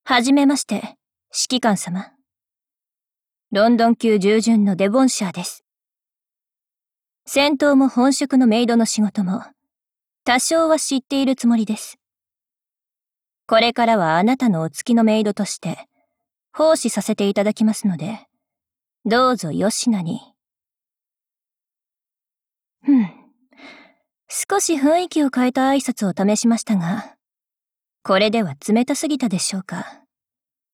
はじめまして、指揮官様。ロンドン級従順のデボンシャーです。戦闘も本職のメイドの仕事も、多少は知っているつもりです。これからはあなたのお付きのメイドとして、奉仕させていただきますので、どうぞよしなに。少し雰囲気を変えた挨拶を試しましたが、これでは冷たすぎたでしょうか。